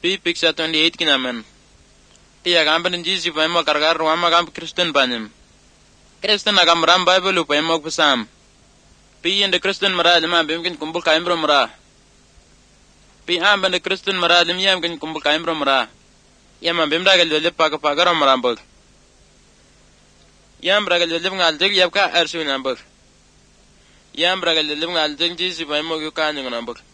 Pi picture 28 kinamen. Iya kampen jisi pa emo kargar wama kamp Kristen panim. Kristen agam ram Bible pa emo kusam. Pi in the Kristen marad ma bimkin kumbul kaimbro mara. Pi am ben the Kristen marad yam kin kumbul kaimbro mara. Yam bimda gal lele pagaro marambok. Yam bragal lele ngal dig yap ka arsu nambok. Yam bragal lele ngal dig jisi pa emo yu kan ngambok.